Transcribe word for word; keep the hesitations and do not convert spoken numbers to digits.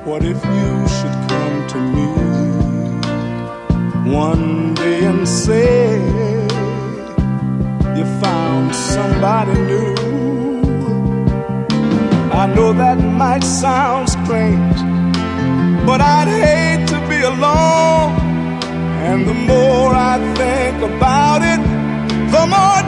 What if you should come to me one day and say you found somebody new? I know that might sound strange, but I'd hate to be alone. And the more I think about it, the more